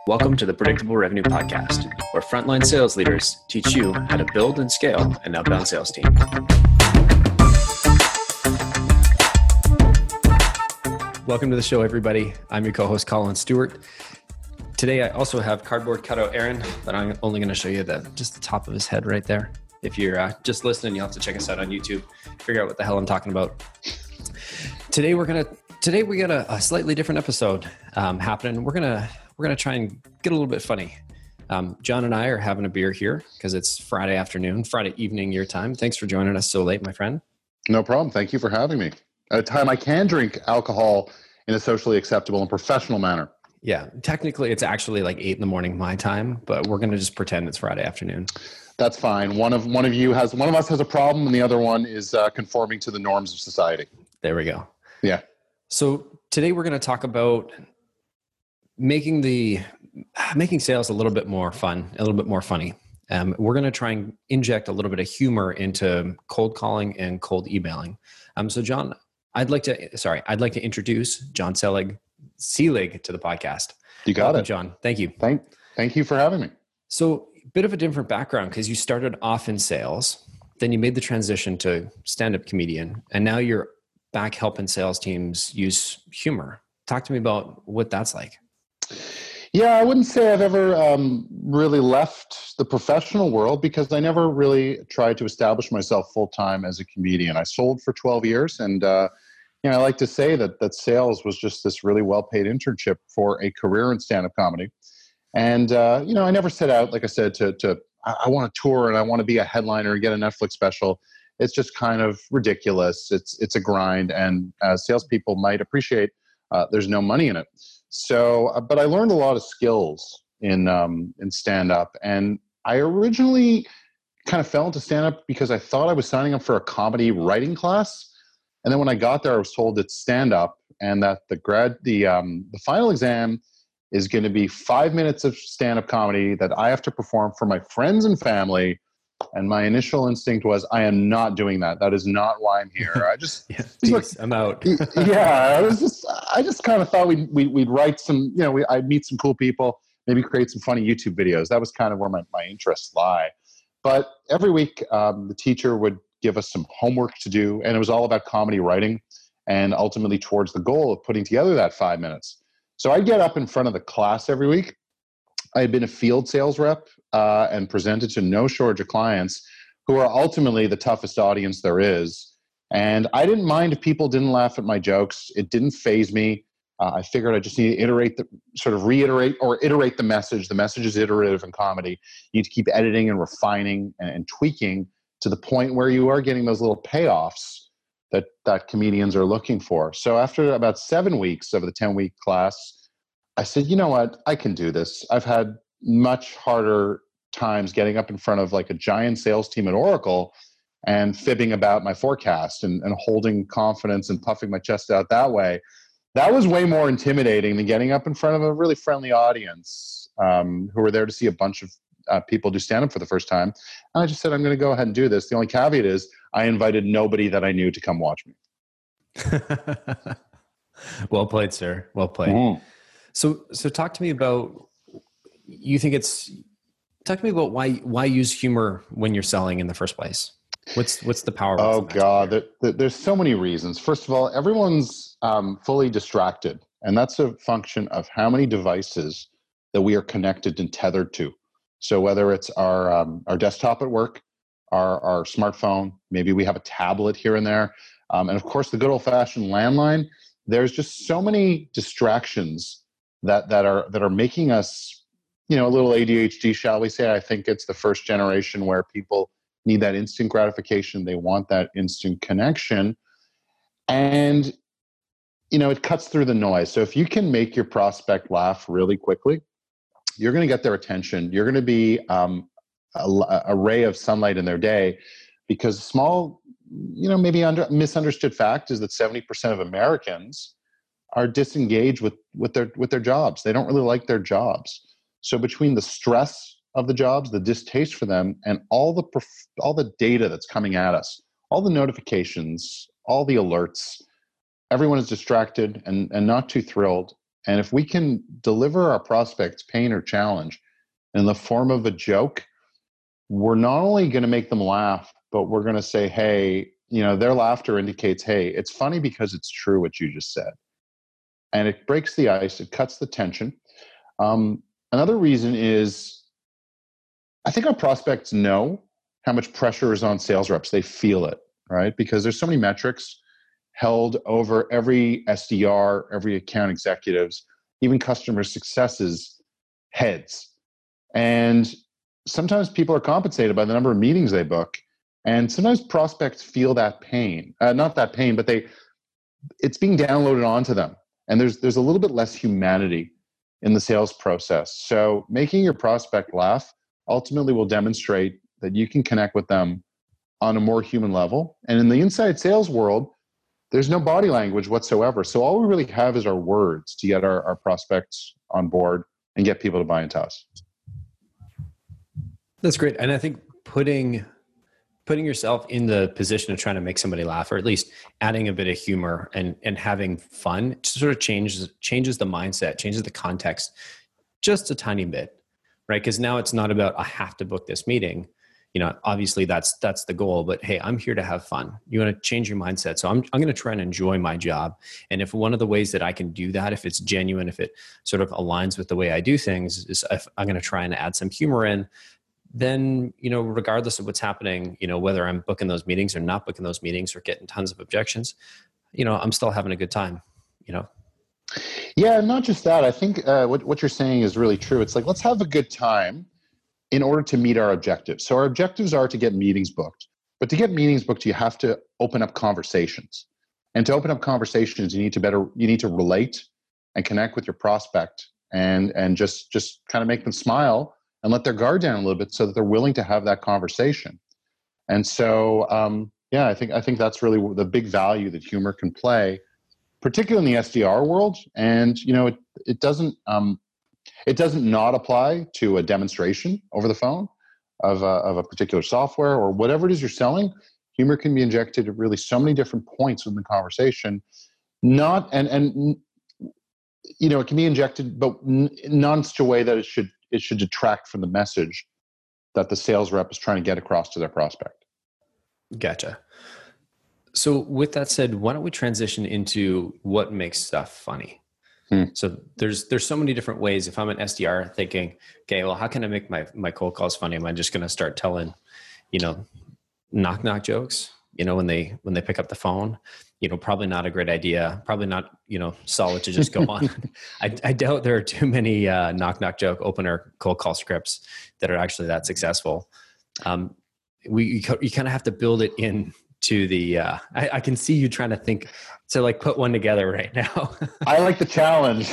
Welcome to the Predictable Revenue Podcast, where frontline sales leaders teach you how to build and scale an outbound sales team. Welcome to the show, everybody. I'm your co-host, Colin Stewart. Today, I also have cardboard cutout Aaron, but I'm only going to show you just the top of his head right there. If you're just listening, you'll have to check us out on YouTube, figure out what the hell I'm talking about. Today we got a slightly different episode happening. We're gonna try and get a little bit funny. John and I are having a beer here because it's Friday evening your time. Thanks for joining us so late, my friend. No problem. Thank you for having me. At a time I can drink alcohol in a socially acceptable and professional manner. Yeah, technically it's actually like 8 a.m. my time, but we're gonna just pretend it's Friday afternoon. That's fine. One of us has a problem, and the other one is conforming to the norms of society. There we go. Yeah. So today we're going to talk about making sales a little bit more fun, a little bit more funny. We're going to try and inject a little bit of humor into cold calling and cold emailing. So John, I'd like to introduce John Selig to the podcast. You got it, John. Thank you. Thank you for having me. So bit of a different background because you started off in sales, then you made the transition to stand-up comedian, and now you're back helping sales teams use humor. Talk to me about what that's like. Yeah, I wouldn't say I've ever really left the professional world because I never really tried to establish myself full-time as a comedian. I sold for 12 years, and I like to say that sales was just this really well-paid internship for a career in stand-up comedy. And, I never set out, like I said, I want to tour and I want to be a headliner and get a Netflix special. It's just kind of ridiculous. It's a grind. And as salespeople might appreciate, there's no money in it. So, but I learned a lot of skills in stand-up. And I originally kind of fell into stand-up because I thought I was signing up for a comedy writing class. And then when I got there, I was told it's stand-up and that the final exam is going to be 5 minutes of stand-up comedy that I have to perform for my friends and family. And my initial instinct was, I am not doing that. That is not why I'm here. I just, I'm out. Yeah, I just kind of thought we'd write some, I'd meet some cool people, maybe create some funny YouTube videos. That was kind of where my interests lie. But every week, the teacher would give us some homework to do, and it was all about comedy writing, and ultimately towards the goal of putting together that 5 minutes. So I'd get up in front of the class every week. I had been a field sales rep and presented to no shortage of clients who are ultimately the toughest audience there is. And I didn't mind if people didn't laugh at my jokes. It didn't faze me. I figured I just need to iterate the message. The message is iterative in comedy. You need to keep editing and refining and tweaking to the point where you are getting those little payoffs that comedians are looking for. So after about 7 weeks of the 10-week class, I said, you know what? I can do this. I've had much harder times getting up in front of like a giant sales team at Oracle and fibbing about my forecast and holding confidence and puffing my chest out that way. That was way more intimidating than getting up in front of a really friendly audience who were there to see a bunch of people do stand-up for the first time. And I just said, I'm going to go ahead and do this. The only caveat is I invited nobody that I knew to come watch me. Well played, sir. Well played. Mm-hmm. So talk to me about, talk to me about why use humor when you're selling in the first place? What's the power? Oh God, there's so many reasons. First of all, everyone's fully distracted, and that's a function of how many devices that we are connected and tethered to. So whether it's our desktop at work, our smartphone, maybe we have a tablet here and there, and of course the good old-fashioned landline. There's just so many distractions that are making us, a little ADHD, shall we say. I think it's the first generation where people need that instant gratification. They want that instant connection. And, it cuts through the noise. So if you can make your prospect laugh really quickly, you're going to get their attention. You're going to be a ray of sunlight in their day, because small, maybe misunderstood fact is that 70% of Americans are disengaged with their jobs. They don't really like their jobs. So between the stress of the jobs, the distaste for them, and all the data that's coming at us, all the notifications, all the alerts, everyone is distracted and not too thrilled. And if we can deliver our prospects pain or challenge in the form of a joke, we're not only going to make them laugh, but we're going to say, hey, their laughter indicates, hey, it's funny because it's true what you just said. And it breaks the ice. It cuts the tension. Another reason is I think our prospects know how much pressure is on sales reps. They feel it, right? Because there's so many metrics held over every SDR, every account executives, even customer successes heads. And sometimes people are compensated by the number of meetings they book. And sometimes prospects feel that pain, not that pain, but it's being downloaded onto them. And there's a little bit less humanity in the sales process. So making your prospect laugh ultimately will demonstrate that you can connect with them on a more human level. And in the inside sales world, there's no body language whatsoever. So all we really have is our words to get our prospects on board and get people to buy into us. That's great. And I think putting yourself in the position of trying to make somebody laugh, or at least adding a bit of humor and having fun, sort of changes the mindset, changes the context just a tiny bit, right? Because now it's not about, I have to book this meeting. Obviously that's the goal, but hey, I'm here to have fun. You want to change your mindset. So I'm going to try and enjoy my job. And if one of the ways that I can do that, if it's genuine, if it sort of aligns with the way I do things, is if I'm going to try and add some humor in, then, regardless of what's happening, whether I'm booking those meetings or not booking those meetings or getting tons of objections, I'm still having a good time, Yeah, not just that. I think what you're saying is really true. It's like, let's have a good time in order to meet our objectives. So our objectives are to get meetings booked. But to get meetings booked, you have to open up conversations. And to open up conversations, you need to relate and connect with your prospect and just kind of make them smile and let their guard down a little bit so that they're willing to have that conversation. And so, I think that's really the big value that humor can play, particularly in the SDR world. And it doesn't not apply to a demonstration over the phone of a particular software or whatever it is you're selling. Humor can be injected at really so many different points within the conversation. It can be injected, but not in such a way that it should detract from the message that the sales rep is trying to get across to their prospect. Gotcha. So with that said, why don't we transition into what makes stuff funny? So there's so many different ways. If I'm an SDR thinking, okay, well, how can I make my cold calls funny? Am I just going to start telling, knock jokes, when they pick up the phone? Probably not a great idea. Probably not, solid to just go on. I doubt there are too many knock joke opener cold call scripts that are actually that successful. You kind of have to build it in to the I can see you trying to think to like put one together right now. I like the challenge.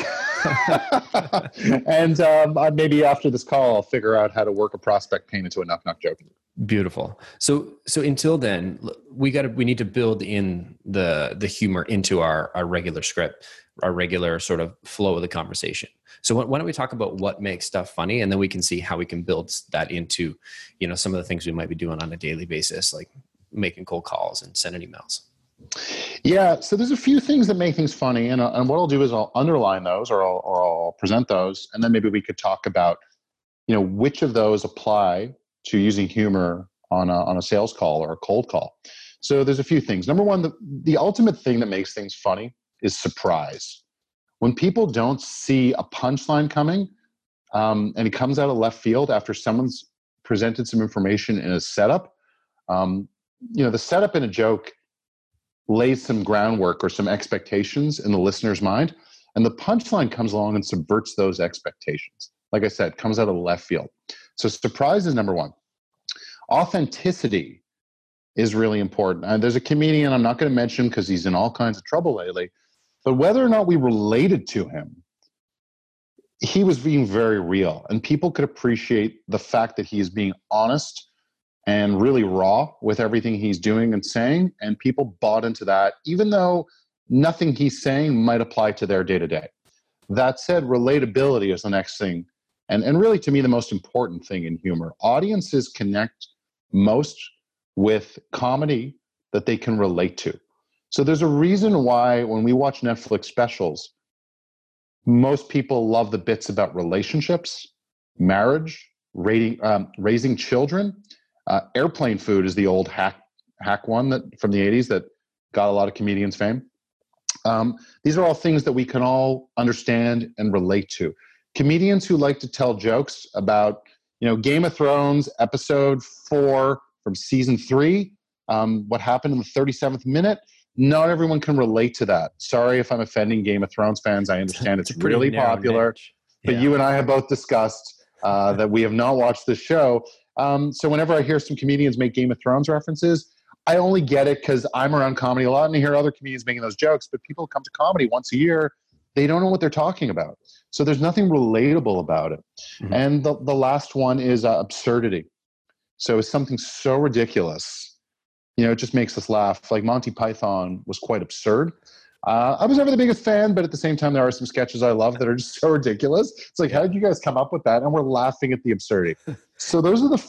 And maybe after this call, I'll figure out how to work a prospect pain into a knock joke. Beautiful. So until then, we need to build in the humor into our regular script, our regular sort of flow of the conversation. So why don't we talk about what makes stuff funny, and then we can see how we can build that into, some of the things we might be doing on a daily basis, like making cold calls and sending emails. Yeah. So there's a few things that make things funny. And what I'll do is I'll underline those or I'll present those. And then maybe we could talk about, which of those apply to using humor on a sales call or a cold call. So there's a few things. Number one, the ultimate thing that makes things funny is surprise. When people don't see a punchline coming, and it comes out of left field after someone's presented some information in a setup, the setup in a joke lays some groundwork or some expectations in the listener's mind, and the punchline comes along and subverts those expectations. Like I said, comes out of the left field. So surprise is number one. Authenticity is really important. And there's a comedian, I'm not going to mention because he's in all kinds of trouble lately, but whether or not we related to him, he was being very real, and people could appreciate the fact that he is being honest and really raw with everything he's doing and saying, and people bought into that, even though nothing he's saying might apply to their day-to-day. That said, relatability is the next thing, and really, to me, the most important thing in humor. Audiences connect most with comedy that they can relate to. So there's a reason why when we watch Netflix specials, Most people love the bits about relationships, marriage, raising children. Airplane food is the old hack one that from the 80s that got a lot of comedians fame. These are all things that we can all understand and relate to. Comedians who like to tell jokes about, Game of Thrones episode 4 from season 3, what happened in the 37th minute. Not everyone can relate to that. Sorry if I'm offending Game of Thrones fans. I understand it's really popular, but you and I have both discussed that we have not watched this show. So whenever I hear some comedians make Game of Thrones references, I only get it because I'm around comedy a lot and I hear other comedians making those jokes, but people come to comedy once a year, they don't know what they're talking about. So there's nothing relatable about it. Mm-hmm. And the last one is absurdity. So it's something so ridiculous, it just makes us laugh. Like Monty Python was quite absurd. I was never the biggest fan, but at the same time, there are some sketches I love that are just so ridiculous. It's like, how did you guys come up with that? And we're laughing at the absurdity. So those are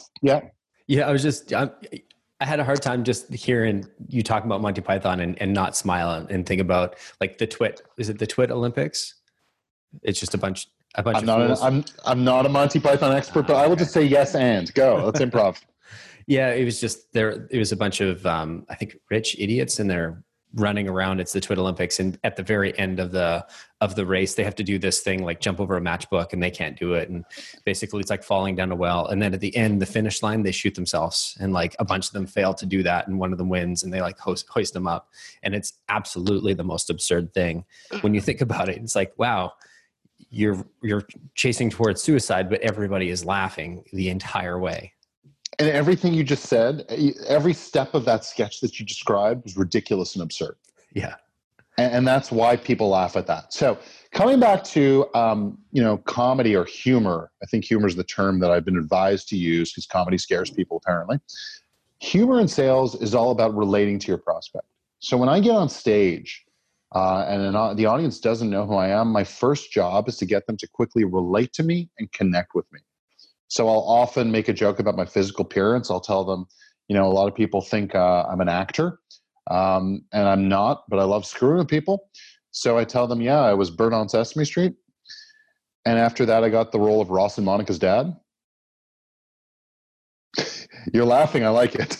I had a hard time just hearing you talk about Monty Python and not smile and think about like the Twit. Is it the Twit Olympics? It's just a bunch of fools. I'm not a Monty Python expert, but I will just say yes and go. Let's improv. Yeah, it was just there. It was a bunch of I think rich idiots, and they're running around. It's the Twit Olympics, and at the very end of the race, they have to do this thing like jump over a matchbook, and they can't do it. And basically, it's like falling down a well. And then at the end, the finish line, they shoot themselves, and like a bunch of them fail to do that, and one of them wins, and they like hoist them up. And it's absolutely the most absurd thing when you think about it. It's like, wow, you're chasing towards suicide, but everybody is laughing the entire way. And everything you just said, every step of that sketch that you described was ridiculous and absurd. Yeah. And that's why people laugh at that. So coming back to, comedy or humor, I think humor is the term that I've been advised to use because comedy scares people apparently. Humor in sales is all about relating to your prospect. So when I get on stage and the audience doesn't know who I am, my first job is to get them to quickly relate to me and connect with me. So I'll often make a joke about my physical appearance. I'll tell them, a lot of people think I'm an actor, and I'm not, but I love screwing with people. So I tell them, yeah, I was Bert on Sesame Street. And after that, I got the role of Ross and Monica's dad. You're laughing. I like it.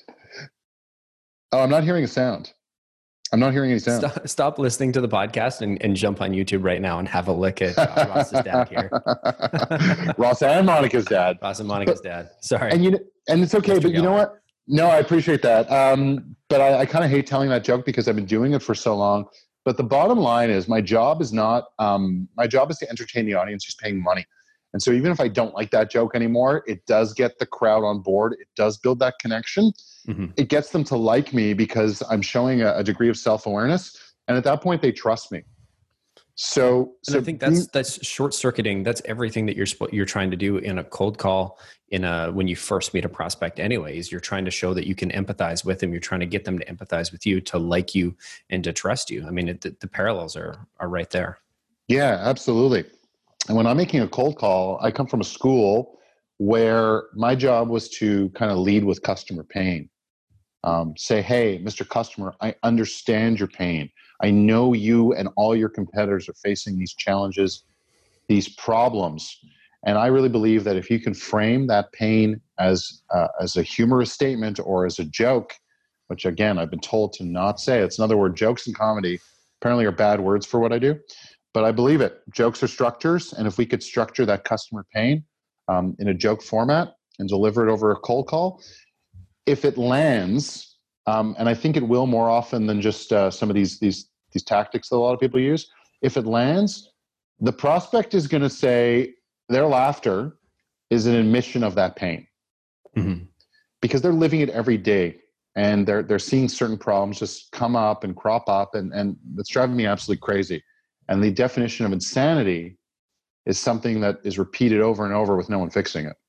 Oh, I'm not hearing a sound. I'm not hearing any sound. Stop listening to the podcast and jump on YouTube right now and have a look at Ross's dad here. Ross and Monica's dad. Ross and Monica's dad. Sorry. And it's okay, but you know what? No, I appreciate that. But I kind of hate telling that joke because I've been doing it for so long. But the bottom line is my job is to entertain the audience who's paying money. And so even if I don't like that joke anymore, it does get the crowd on board. It does build that connection. Mm-hmm. It gets them to like me because I'm showing a degree of self-awareness. And at that point, they trust me. So I think that's short-circuiting. That's everything that you're trying to do in a cold call, when you first meet a prospect anyways. You're trying to show that you can empathize with them. You're trying to get them to empathize with you, to like you, and to trust you. I mean, the parallels are right there. Yeah, absolutely. And when I'm making a cold call, I come from a school where my job was to kind of lead with customer pain. Say, hey, Mr. Customer, I understand your pain. I know you and all your competitors are facing these challenges, these problems. And I really believe that if you can frame that pain as a humorous statement or as a joke, which again, I've been told to not say, it's another word, jokes and comedy apparently are bad words for what I do. But I believe it. Jokes are structures. And if we could structure that customer pain in a joke format and deliver it over a cold call, if it lands, and I think it will more often than just some of these tactics that a lot of people use, if it lands, the prospect is going to say their laughter is an admission of that pain. Mm-hmm. Because they're living it every day. And they're seeing certain problems just come up and crop up. And it's driving me absolutely crazy. And the definition of insanity is something that is repeated over and over with no one fixing it.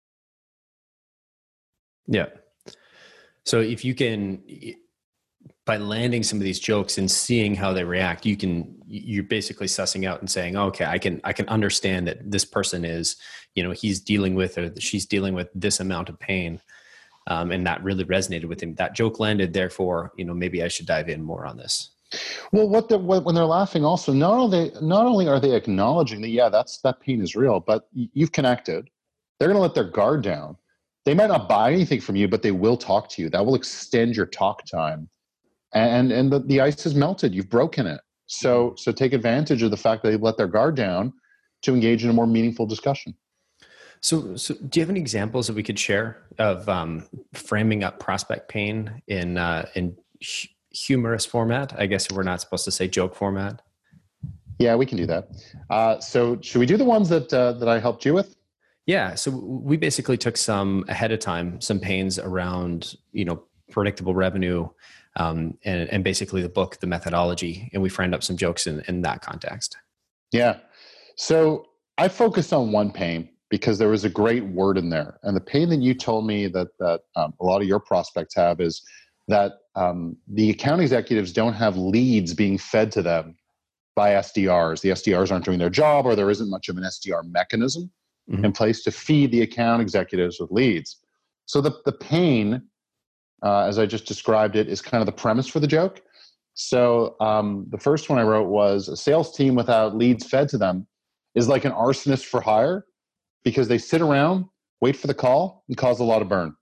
Yeah. So if you can, by landing some of these jokes and seeing how they react, you're basically sussing out and saying, oh, okay, I can understand that this person is, he's dealing with, or she's dealing with this amount of pain. And that really resonated with him. That joke landed, therefore, maybe I should dive in more on this. Well, when they're laughing, also not only are they acknowledging that, yeah, that pain is real, but you've connected. They're going to let their guard down. They might not buy anything from you, but they will talk to you. That will extend your talk time, and the ice has melted. You've broken it. So take advantage of the fact that they've let their guard down to engage in a more meaningful discussion. So do you have any examples that we could share of framing up prospect pain in humorous format? I guess we're not supposed to say joke format. Yeah, we can do that. So should we do the ones that I helped you with? Yeah. So we basically took some ahead of time, some pains around, predictable revenue, and basically the book, the methodology, and we framed up some jokes in that context. Yeah. So I focused on one pain because there was a great word in there. And the pain that you told me that a lot of your prospects have is that the account executives don't have leads being fed to them by SDRs. The SDRs aren't doing their job, or there isn't much of an SDR mechanism in place to feed the account executives with leads. So the pain, as I just described it, is kind of the premise for the joke. So the first one I wrote was, a sales team without leads fed to them is like an arsonist for hire, because they sit around, wait for the call, and cause a lot of burn.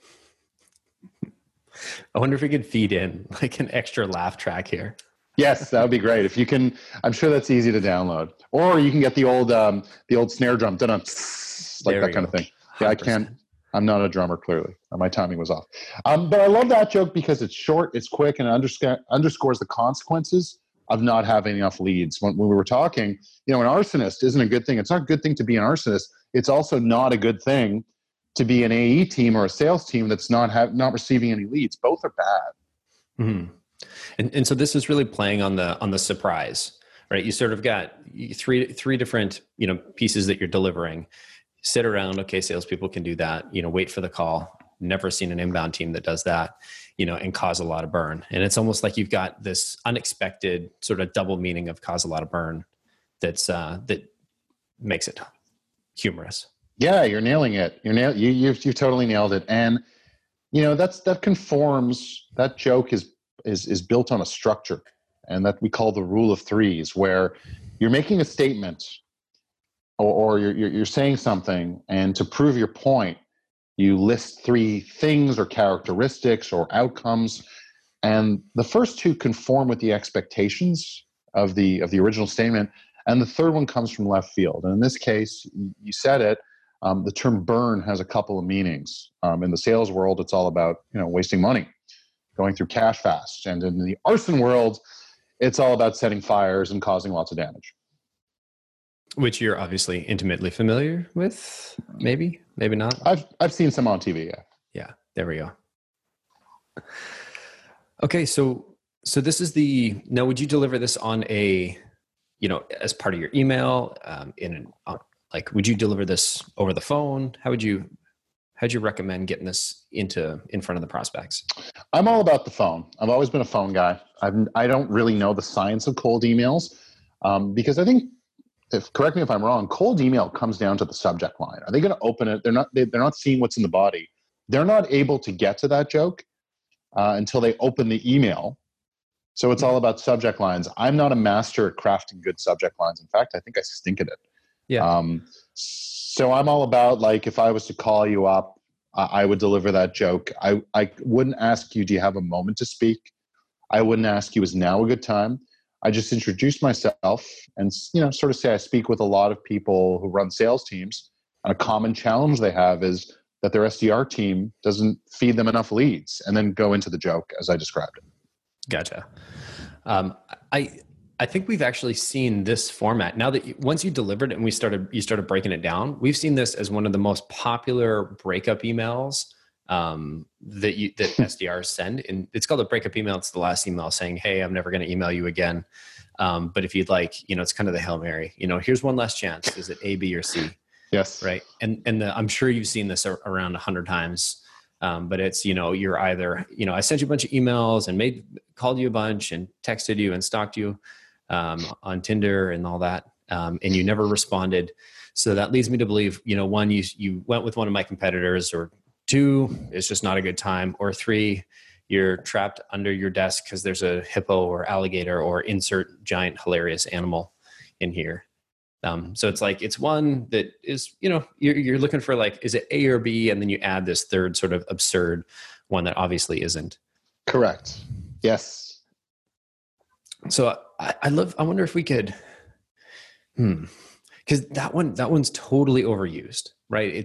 I wonder if we could feed in like an extra laugh track here. Yes, that would be great. If you can, I'm sure that's easy to download. Or you can get the old snare drum, like that kind of thing. 100%. Yeah, I can't. I'm not a drummer, clearly. My timing was off. But I love that joke because it's short, it's quick, and it underscores the consequences of not having enough leads. When we were talking, an arsonist isn't a good thing. It's not a good thing to be an arsonist. It's also not a good thing to be an AE team or a sales team that's not receiving any leads. Both are bad. Mm-hmm. And so this is really playing on the surprise, right? You sort of got three different, pieces that you're delivering. Sit around. Okay, salespeople can do that. Wait for the call. Never seen an inbound team that does that, and cause a lot of burn. And it's almost like you've got this unexpected sort of double meaning of cause a lot of burn. That makes it humorous. Yeah, you're nailing it. You've totally nailed it. And that conforms. That joke is built on a structure, and that we call the rule of threes, where you're making a statement or you're saying something, and to prove your point, you list three things or characteristics or outcomes, and the first two conform with the expectations of the original statement, and the third one comes from left field. And in this case, you said it. The term burn has a couple of meanings. In the sales world, it's all about wasting money, going through cash fast. And in the arson world, it's all about setting fires and causing lots of damage. Which you're obviously intimately familiar with, maybe not. I've seen some on TV, yeah. Yeah, there we go. Okay, so this is now would you deliver this on a, as part of your email, would you deliver this over the phone? How'd you recommend getting this in front of the prospects? I'm all about the phone. I've always been a phone guy. I don't really know the science of cold emails, because I think, correct me if I'm wrong, cold email comes down to the subject line. Are they going to open it? They're not seeing what's in the body. They're not able to get to that joke until they open the email. So it's all about subject lines. I'm not a master at crafting good subject lines. In fact, I think I stink at it. Yeah. So I'm all about, like, if I was to call you up, I would deliver that joke. I wouldn't ask you, do you have a moment to speak? I wouldn't ask you, is now a good time? I just introduce myself and, sort of say I speak with a lot of people who run sales teams. And a common challenge they have is that their SDR team doesn't feed them enough leads, and then go into the joke as I described it. Gotcha. I think we've actually seen this format now that once you delivered it and you started breaking it down, we've seen this as one of the most popular breakup emails that SDRs send. And it's called a breakup email. It's the last email saying, hey, I'm never going to email you again. But if you'd like, it's kind of the Hail Mary, here's one last chance. Is it A, B, or C? Yes. Right. And I'm sure you've seen this around 100 times. But it's, you're either, I sent you a bunch of emails and called you a bunch and texted you and stalked you on Tinder and all that. And you never responded. So that leads me to believe, one, you went with one of my competitors, or two, it's just not a good time, or three, you're trapped under your desk because there's a hippo or alligator or insert giant hilarious animal in here. So it's like, it's one that is, you're looking for like, is it A or B? And then you add this third sort of absurd one that obviously isn't. Correct. Yes. So I wonder if we could, because that one's totally overused, right?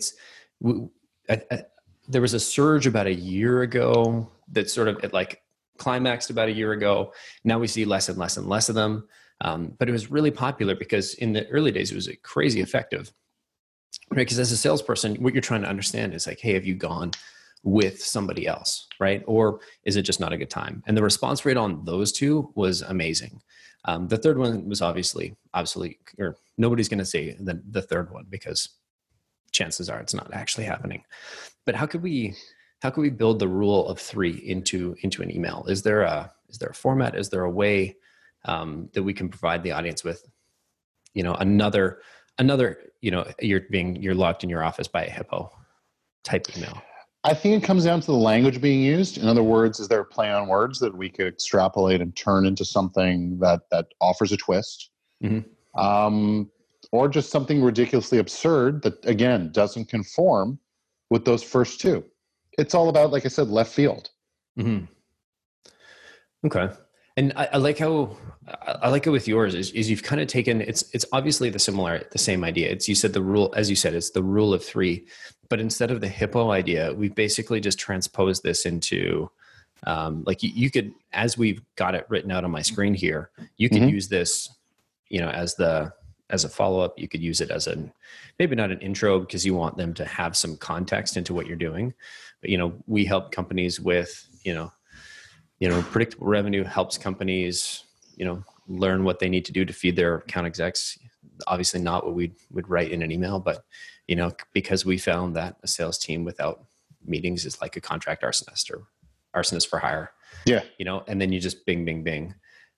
There was a surge about a year ago that sort of, it like climaxed about a year ago. Now we see less and less and less of them. But it was really popular because in the early days, it was crazy effective, right? Because as a salesperson, what you're trying to understand is like, hey, have you gone with somebody else, right? Or is it just not a good time? And the response rate on those two was amazing. The third one was obviously, or nobody's going to say the third one because chances are it's not actually happening. But how could we build the rule of 3 into an email? Is there a format? Is there a way that we can provide the audience with, another, you're locked in your office by a hippo type email? I think it comes down to the language being used. In other words, is there a play on words that we could extrapolate and turn into something that offers a twist? Mm-hmm. Or just something ridiculously absurd that, again, doesn't conform with those first two. It's all about, like I said, left field. Mm-hmm. Okay. And I like how with yours is you've kind of taken, it's obviously the same idea. It's, you said the rule, as you said, it's the rule of 3, but instead of the hippo idea, we've basically just transposed this into, like you could, as we've got it written out on my screen here, you could use this, as a follow-up. You could use it as maybe not an intro because you want them to have some context into what you're doing, but we help companies with, predictable revenue helps companies, learn what they need to do to feed their account execs. Obviously not what we would write in an email, but, because we found that a sales team without meetings is like a contract arsonist or arsonist for hire. Yeah. And then you just bing, bing, bing.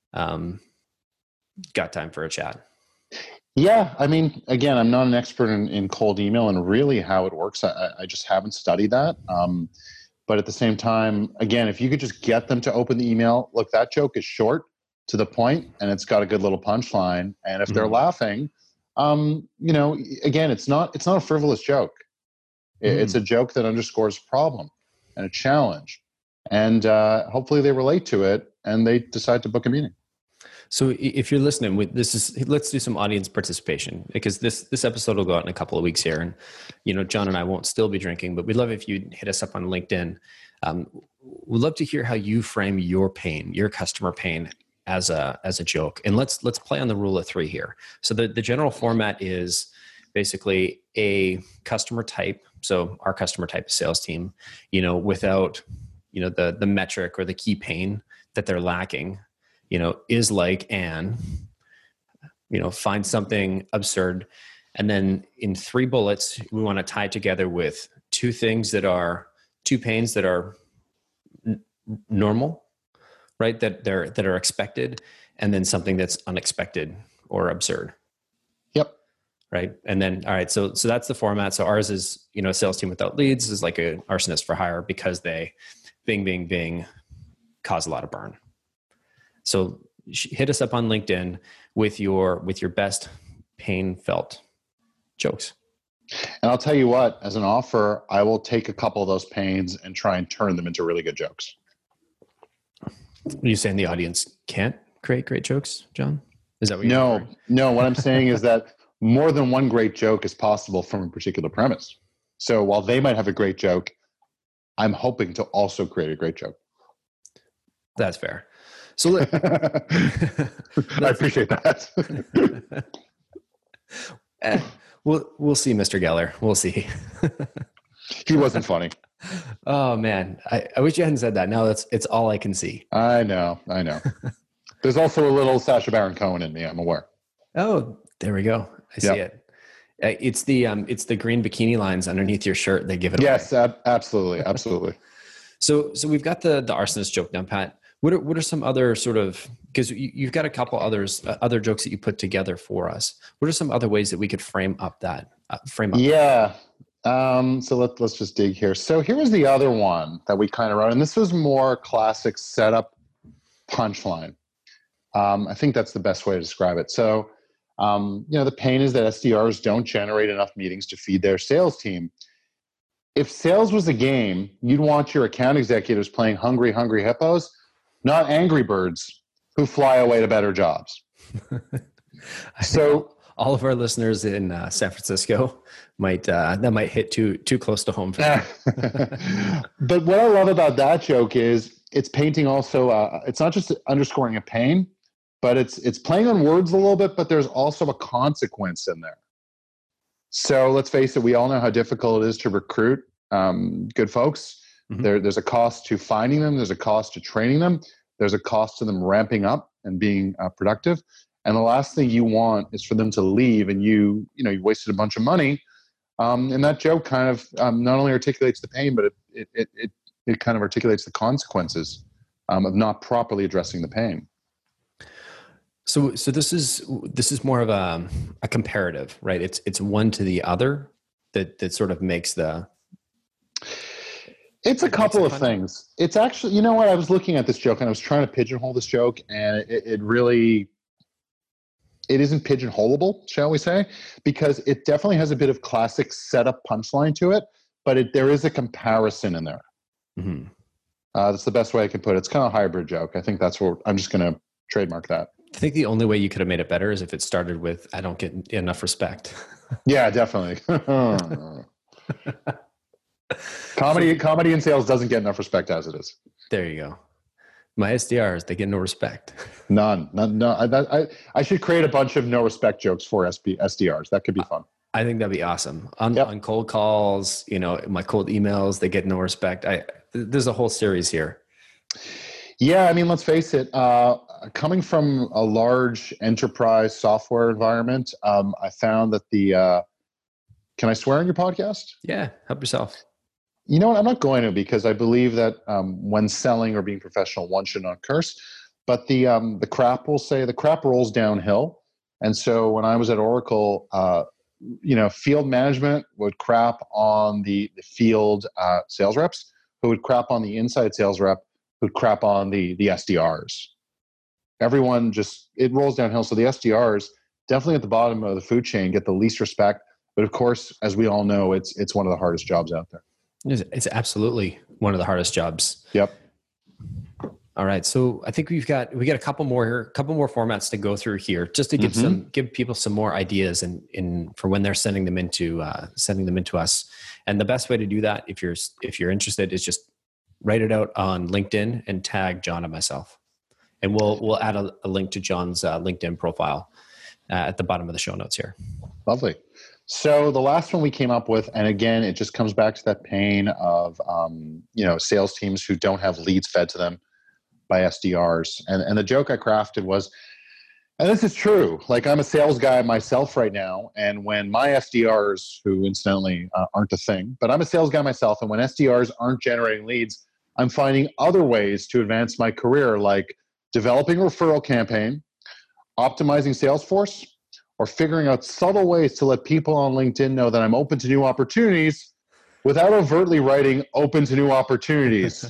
Got time for a chat. Yeah. I mean, again, I'm not an expert in cold email and really how it works. I just haven't studied that. But at the same time, again, if you could just get them to open the email, look, that joke is short, to the point, and it's got a good little punchline. And if they're laughing, again, it's not a frivolous joke. It's a joke that underscores a problem and a challenge. And hopefully they relate to it and they decide to book a meeting. So if you're listening, let's do some audience participation, because this episode will go out in a couple of weeks here. And, John and I won't still be drinking, but we'd love if you'd hit us up on LinkedIn. We'd love to hear how you frame your pain, your customer pain as a joke. And let's play on the rule of 3 here. So the general format is basically a customer type. So our customer type is sales team, without, the metric or the key pain that they're lacking, is like, find something absurd. And then in 3 bullets, we want to tie together with 2 pains that are normal, right? That are expected, and then something that's unexpected or absurd. Yep. Right. And then, all right. So that's the format. So ours is, a sales team without leads is like an arsonist for hire because they bing, bing, bing, cause a lot of burn. So hit us up on LinkedIn with your best pain felt jokes. And I'll tell you what, as an offer, I will take a couple of those pains and try and turn them into really good jokes. Are you saying the audience can't create great jokes, John? Is that what you're saying? No. What I'm saying is that more than one great joke is possible from a particular premise. So while they might have a great joke, I'm hoping to also create a great joke. That's fair. So I appreciate that. We'll see, Mr. Geller. We'll see. He wasn't funny. Oh man, I wish you hadn't said that. Now it's all I can see. I know. There's also a little Sacha Baron Cohen in me, I'm aware. Oh, there we go. I see it. It's the green bikini lines underneath your shirt. They give it away. Yes, absolutely. So we've got the arsonist joke now, Pat. What are some other sort of, because you've got a couple other jokes that you put together for us. What are some other ways that we could frame up that? Yeah. So let's just dig here. So here was the other one that we kind of wrote, and this was more classic setup punchline. I think that's the best way to describe it. So, the pain is that SDRs don't generate enough meetings to feed their sales team. If sales was a game, you'd want your account executives playing Hungry, Hungry Hippos, not Angry Birds who fly away to better jobs. So all of our listeners in San Francisco might hit too close to home for them. But what I love about that joke is it's painting also, it's not just underscoring a pain, but it's playing on words a little bit, but there's also a consequence in there. So let's face it, we all know how difficult it is to recruit good folks. Mm-hmm. There's a cost to finding them. There's a cost to training them. There's a cost to them ramping up and being productive. And the last thing you want is for them to leave and you wasted a bunch of money. And that joke kind of not only articulates the pain, but it kind of articulates the consequences of not properly addressing the pain. So this is more of a comparative, right? It's one to the other that sort of makes the. It's a couple of things. It's actually, you know what? I was looking at this joke and I was trying to pigeonhole this joke, and it really, it isn't pigeonholable, shall we say, because it definitely has a bit of classic setup punchline to it, but there is a comparison in there. Mm-hmm. That's the best way I can put it. It's kind of a hybrid joke. I think that's what I'm just going to trademark that. I think the only way you could have made it better is if it started with, "I don't get enough respect." Yeah, definitely. Comedy in sales doesn't get enough respect as it is. There you go. My SDRs, they get no respect. None. I should create a bunch of no respect jokes for SDRs. That could be fun. I think that'd be awesome. On cold calls, my cold emails, they get no respect. There's a whole series here. Yeah, I mean, let's face it. Coming from a large enterprise software environment, I found that can I swear on your podcast? Yeah, help yourself. You know what? I'm not going to, because I believe that when selling or being professional, one should not curse. But the crap rolls downhill. And so when I was at Oracle, field management would crap on the field sales reps, who would crap on the inside sales rep, who'd crap on the SDRs. Everyone it rolls downhill. So the SDRs, definitely at the bottom of the food chain, get the least respect. But of course, as we all know, it's one of the hardest jobs out there. It's absolutely one of the hardest jobs. Yep. All right. So I think we got a couple more formats to go through here, just to give people some more ideas for when they're sending them into us. And the best way to do that, if you're interested, is just write it out on LinkedIn and tag John and myself, and we'll add a link to John's LinkedIn profile at the bottom of the show notes here. Lovely. So the last one we came up with, and again, it just comes back to that pain of sales teams who don't have leads fed to them by SDRs. And the joke I crafted was, and this is true, like I'm a sales guy myself right now, and when my SDRs, who incidentally aren't a thing, but I'm a sales guy myself, and when SDRs aren't generating leads, I'm finding other ways to advance my career, like developing a referral campaign, optimizing Salesforce, or figuring out subtle ways to let people on LinkedIn know that I'm open to new opportunities without overtly writing "open to new opportunities"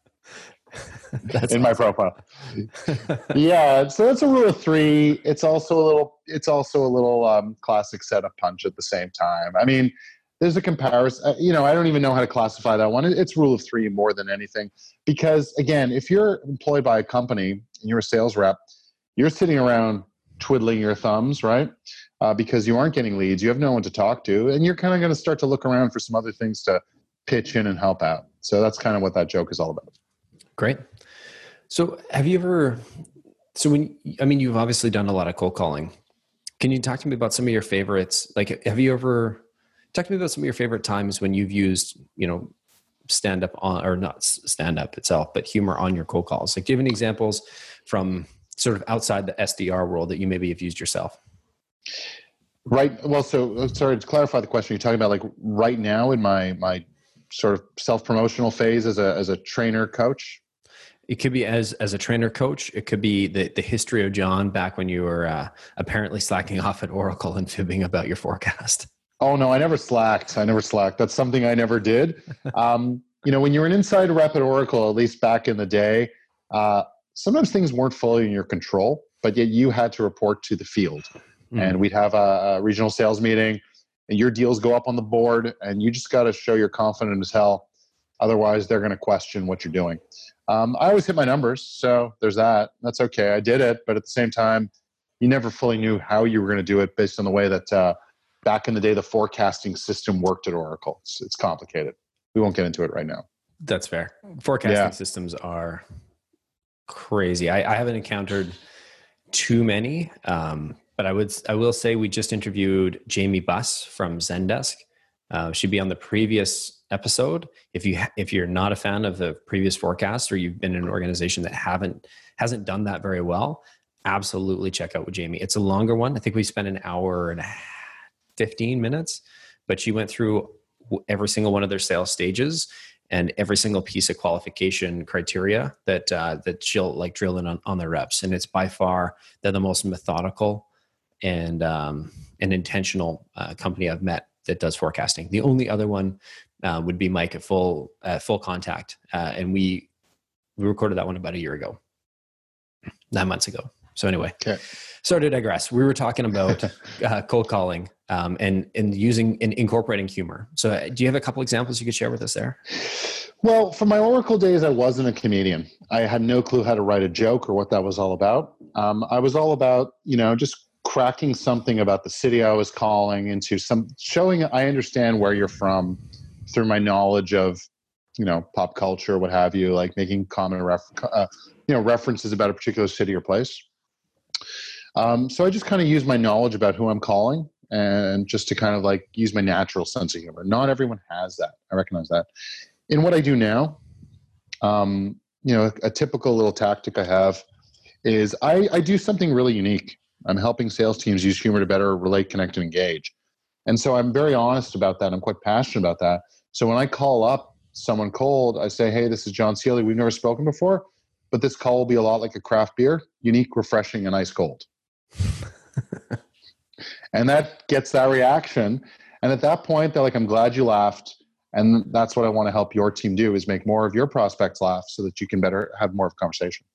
in my profile. Yeah, so that's a rule of three. It's also a little classic setup punch at the same time. I mean, there's a comparison. I don't even know how to classify that one. It's rule of three more than anything, because again, if you're employed by a company and you're a sales rep, you're sitting around twiddling your thumbs, right? Because you aren't getting leads, you have no one to talk to, and you're kind of going to start to look around for some other things to pitch in and help out. So that's kind of what that joke is all about. Great. So you've obviously done a lot of cold calling. Can you talk to me about some of your favorites? Like, have you ever talked to me about some of your favorite times when you've used, stand-up or not stand-up itself, but humor on your cold calls? Like, do you have any examples from sort of outside the SDR world that you maybe have used yourself? Right. Well, so sorry to clarify the question. You're talking about like right now in my sort of self-promotional phase as a trainer coach? It could be as a trainer coach. It could be the history of John back when you were apparently slacking off at Oracle and fibbing about your forecast. Oh no, I never slacked. That's something I never did. When you're an inside rep at Oracle, at least back in the day, uh, sometimes things weren't fully in your control, but yet you had to report to the field. And we'd have a regional sales meeting, and your deals go up on the board, and you just got to show you're confident as hell. Otherwise, they're going to question what you're doing. I always hit my numbers, so there's that. That's okay. I did it, but at the same time, you never fully knew how you were going to do it based on the way that back in the day, the forecasting system worked at Oracle. It's complicated. We won't get into it right now. That's fair. Forecasting systems are crazy. I haven't encountered too many, but I will say we just interviewed Jamie Buss from Zendesk. She'd be on the previous episode. If you're not a fan of the previous forecast, or you've been in an organization that hasn't done that very well, absolutely check out with Jamie. It's a longer one. I think we spent an hour and 15 minutes, but she went through every single one of their sales stages and every single piece of qualification criteria that she'll like drill in on their reps. And it's by far, they're the most methodical and intentional company I've met that does forecasting. The only other one would be Mike at Full Contact. And we recorded that one about a year ago, 9 months ago. So anyway, sorry to digress. We were talking about cold calling and incorporating humor. So do you have a couple examples you could share with us there? Well, from my Oracle days, I wasn't a comedian. I had no clue how to write a joke or what that was all about. I was all about, just cracking something about the city I was calling into, showing I understand where you're from through my knowledge of, pop culture, what have you, like making common references about a particular city or place. So I just kind of use my knowledge about who I'm calling and just to kind of like use my natural sense of humor. Not everyone has that. I recognize that. In what I do now, a typical little tactic I have is I do something really unique. I'm helping sales teams use humor to better relate, connect, and engage. And so I'm very honest about that. I'm quite passionate about that. So when I call up someone cold, I say, hey, this is John Seely. We've never spoken before, but this call will be a lot like a craft beer, unique, refreshing, and ice cold. And that gets that reaction. And at that point, they're like, I'm glad you laughed. And that's what I want to help your team do, is make more of your prospects laugh so that you can better have more of a conversation.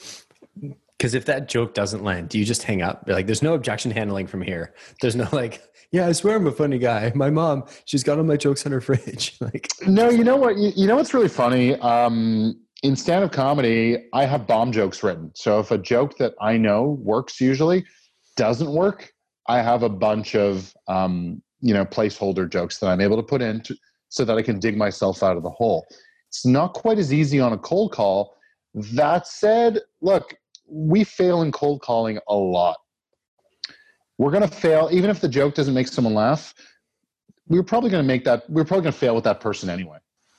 Because if that joke doesn't land, do you just hang up? Like, there's no objection handling from here. There's no like, yeah, I swear I'm a funny guy. My mom, she's got all my jokes on her fridge. Like, no, you know what? You know what's really funny? In stand-up comedy, I have bomb jokes written. So if a joke that I know works usually doesn't work, I have a bunch of placeholder jokes that I'm able to put in so that I can dig myself out of the hole. It's not quite as easy on a cold call. That said, look, we fail in cold calling a lot. We're going to fail, even if the joke doesn't make someone laugh. We're probably going to fail with that person anyway.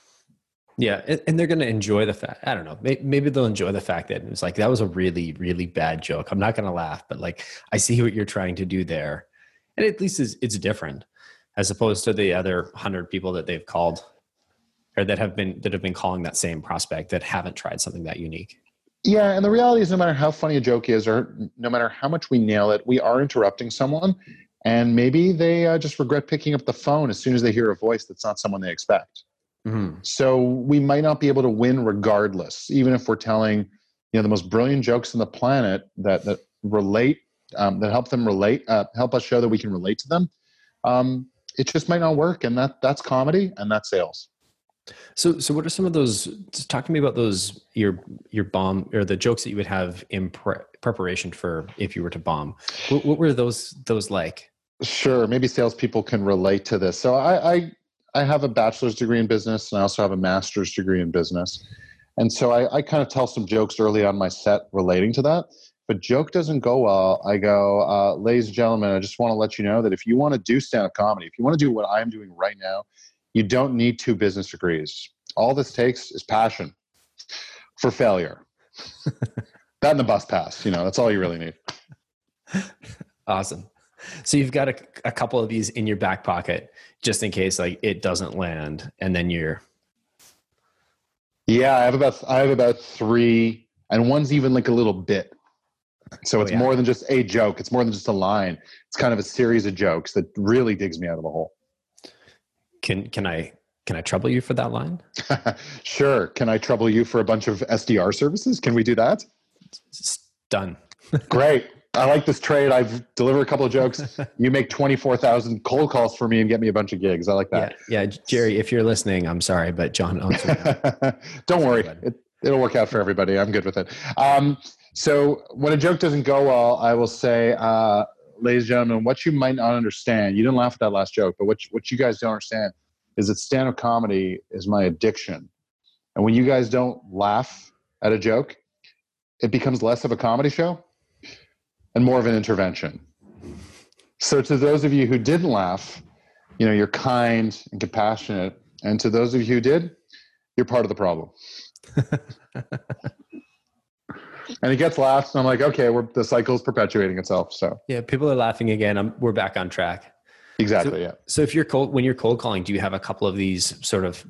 Yeah, and they're going to enjoy the fact. I don't know. Maybe they'll enjoy the fact that it's like, that was a really, really bad joke. I'm not going to laugh, but like, I see what you're trying to do there, and at least it's different, as opposed to the other 100 people that they've called, or that have been calling that same prospect that haven't tried something that unique. Yeah, and the reality is, no matter how funny a joke is, or no matter how much we nail it, we are interrupting someone, and maybe they just regret picking up the phone as soon as they hear a voice that's not someone they expect. Mm-hmm. So we might not be able to win regardless, even if we're telling, the most brilliant jokes on the planet that relate, that help them relate, help us show that we can relate to them. It just might not work, and that's comedy, and that's sales. So what are some of those? Talk to me about those, your bomb, or the jokes that you would have in preparation for if you were to bomb. What were those like? Sure, maybe salespeople can relate to this. So I have a bachelor's degree in business, and I also have a master's degree in business. And so I kind of tell some jokes early on my set relating to that. If a joke doesn't go well, I go, ladies and gentlemen, I just want to let you know that if you want to do stand-up comedy, if you want to do what I'm doing right now, you don't need 2 business degrees. All this takes is passion for failure. That and the bus pass, that's all you really need. Awesome. So you've got a couple of these in your back pocket just in case like it doesn't land, and then you're. Yeah, I have about 3, and one's even like a little bit. So it's more than just a joke. It's more than just a line. It's kind of a series of jokes that really digs me out of the hole. Can I trouble you for that line? Sure. Can I trouble you for a bunch of SDR services? Can we do that? It's done. Great. I like this trade. I've delivered a couple of jokes. You make 24,000 cold calls for me and get me a bunch of gigs. I like that. Yeah. Jerry, if you're listening, I'm sorry, but John owns it. Don't worry. It'll work out for everybody. I'm good with it. So when a joke doesn't go well, I will say, ladies and gentlemen, what you might not understand, you didn't laugh at that last joke, but what you guys don't understand is that stand-up comedy is my addiction. And when you guys don't laugh at a joke, it becomes less of a comedy show and more of an intervention. So to those of you who didn't laugh, you're kind and compassionate. And to those of you who did, you're part of the problem. And it gets laughs, and I'm like, okay, the cycle is perpetuating itself. So yeah, people are laughing again. We're back on track. Exactly. So if when you're cold calling, do you have a couple of these sort of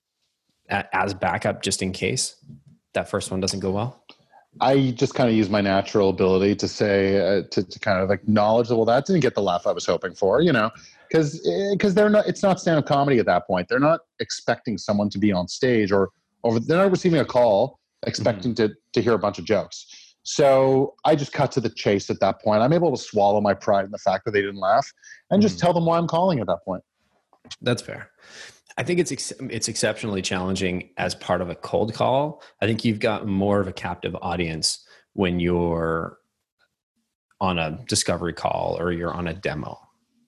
as backup just in case that first one doesn't go well? I just kind of use my natural ability to say, to kind of acknowledge that, well, that didn't get the laugh I was hoping for, because it's not stand-up comedy at that point. They're not expecting someone to be on stage or they're not receiving a call expecting to hear a bunch of jokes. So I just cut to the chase at that point. I'm able to swallow my pride in the fact that they didn't laugh and just tell them why I'm calling at that point. That's fair. I think it's exceptionally challenging as part of a cold call. I think you've got more of a captive audience when you're on a discovery call or you're on a demo.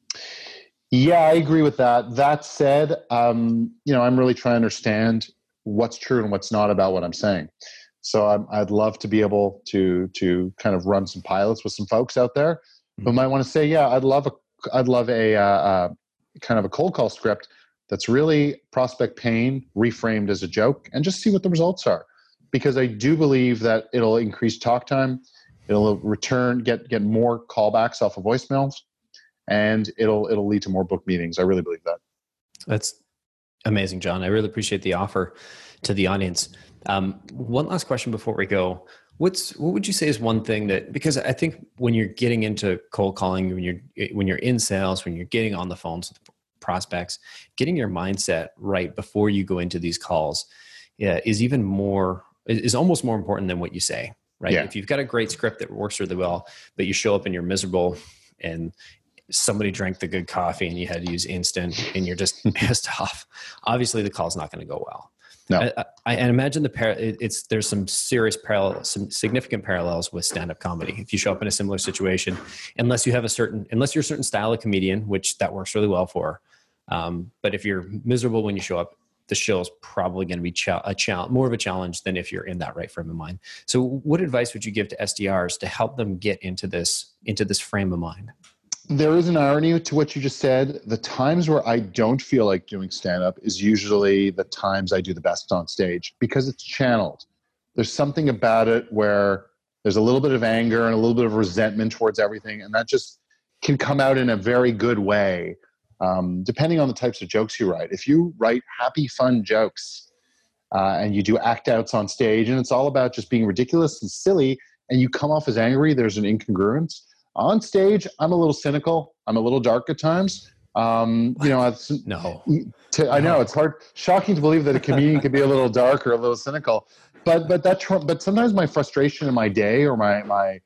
Yeah, I agree with that. That said, I'm really trying to understand what's true and what's not about what I'm saying. So I'd love to be able to kind of run some pilots with some folks out there who might want to say, yeah, I'd love a kind of a cold call script that's really prospect pain reframed as a joke and just see what the results are. Because I do believe that it'll increase talk time. It'll get more callbacks off of voicemails, and it'll lead to more book meetings. I really believe that. That's amazing, John. I really appreciate the offer to the audience. One last question before we go. What would you say is one thing that, because I think when you're getting into cold calling, when you're in sales, when you're getting on the phones with prospects, getting your mindset right before you go into these calls is almost more important than what you say, right? Yeah. If you've got a great script that works really well, but you show up and you're miserable and somebody drank the good coffee and you had to use instant and you're just pissed off, obviously the call's not going to go well. No. I imagine there's some serious parallels, some significant parallels with stand-up comedy. If you show up in a similar situation, unless you're a certain style of comedian, which that works really well for. But if you're miserable when you show up, the show is probably going to be more of a challenge than if you're in that right frame of mind. So what advice would you give to SDRs to help them get into this frame of mind? There is an irony to what you just said. The times where I don't feel like doing stand-up is usually the times I do the best on stage because it's channeled. There's something about it where there's a little bit of anger and a little bit of resentment towards everything, and that just can come out in a very good way, depending on the types of jokes you write. If you write happy, fun jokes and you do act-outs on stage, and it's all about just being ridiculous and silly, and you come off as angry, there's an incongruence. On stage, I'm a little cynical. I'm a little dark at times. I know it's hard, shocking to believe that a comedian could be a little dark or a little cynical. But sometimes my frustration in my day or my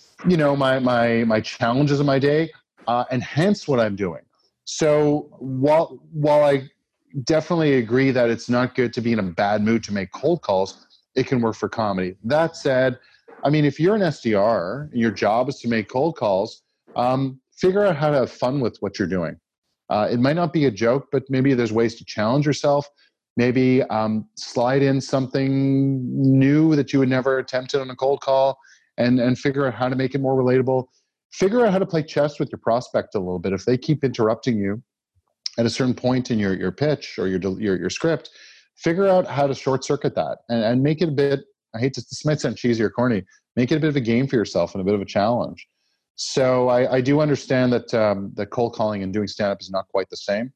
challenges in my day enhance what I'm doing. So while I definitely agree that it's not good to be in a bad mood to make cold calls, it can work for comedy. That said, I mean, if you're an SDR and your job is to make cold calls, figure out how to have fun with what you're doing. It might not be a joke, but maybe there's ways to challenge yourself. Maybe slide in something new that you would never attempted on a cold call and figure out how to make it more relatable. Figure out how to play chess with your prospect a little bit. If they keep interrupting you at a certain point in your pitch or your script, figure out how to short circuit that and make it a bit, this might sound cheesy or corny, make it a bit of a game for yourself and a bit of a challenge. So I do understand that cold calling and doing stand-up is not quite the same.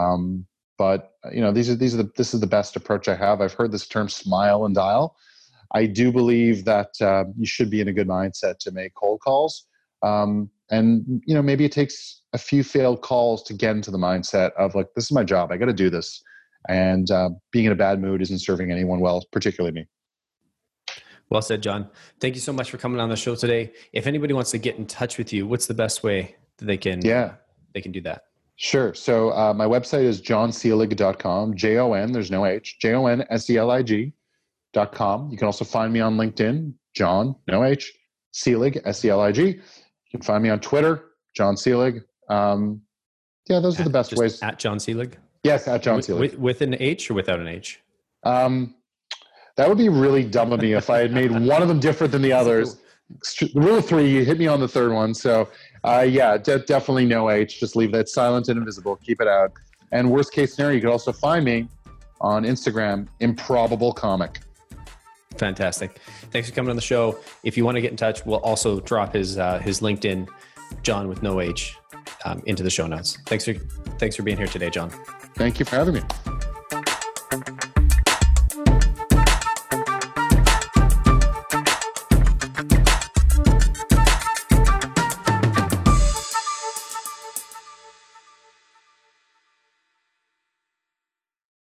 But this is the best approach I have. I've heard this term smile and dial. I do believe that you should be in a good mindset to make cold calls. And, maybe it takes a few failed calls to get into the mindset of like, this is my job. I got to do this. And being in a bad mood isn't serving anyone well, particularly me. Well said, John. Thank you so much for coming on the show today. If anybody wants to get in touch with you, what's the best way that they can do that? Sure. So my website is johnselig.com, Jon, there's no H, JONSELIG.com. You can also find me on LinkedIn, John, no H, Selig, SELIG. You can find me on Twitter, John Selig. Those are the best ways. At John Selig? Yes, at John Selig. With an H or without an H? That would be really dumb of me if I had made one of them different than the others. The rule of three, you hit me on the third one. So definitely no H. Just leave that silent and invisible. Keep it out. And worst case scenario, you can also find me on Instagram, Improbable Comic. Fantastic. Thanks for coming on the show. If you want to get in touch, we'll also drop his LinkedIn, John with no H, into the show notes. Thanks for being here today, John. Thank you for having me.